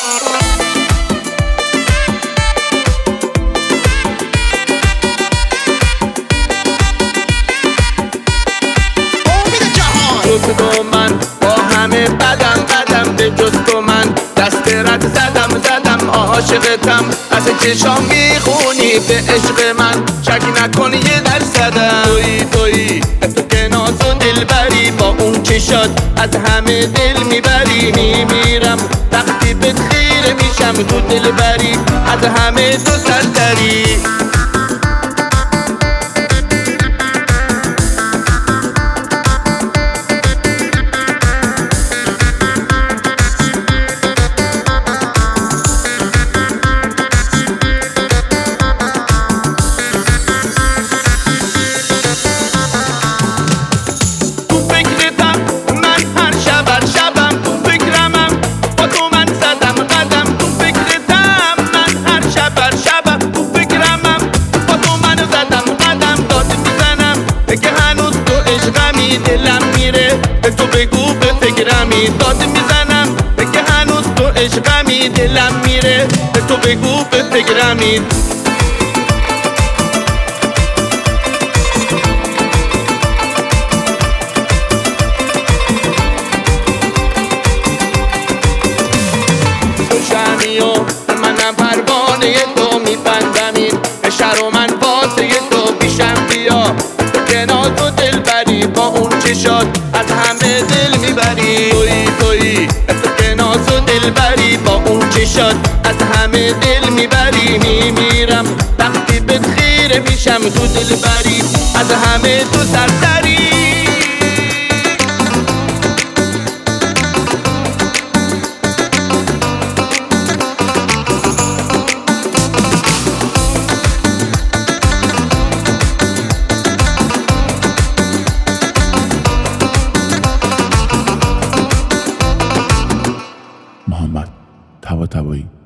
جز تو من با همه بدم به جز تو من دست رد زدم عاشقتم از چشام میخونی به عشق من شک نکن یه درصدم تویی تو که ناز و دلبری با اون چشات از همه دل میبری میمیرم وقتی بهت خیره میشم تو دلبری از همه تو سرتری دلم میره به تو بگو به فکرمی داد میزنم که هنوز تو عشقمی دلم میره به تو بگو به فکرمی تو شمی و منم پروانه تو میبندمین شهر و من واسه تو پیشم بیا که ناز و دلبری با اون چشات از همه دل میبری تویی تو که ناز و دلبری با اون چشات از همه دل میبری میمیرم وقتی بهت خیره میشم تو دلبری از همه تو سرتری محمد طباطبایی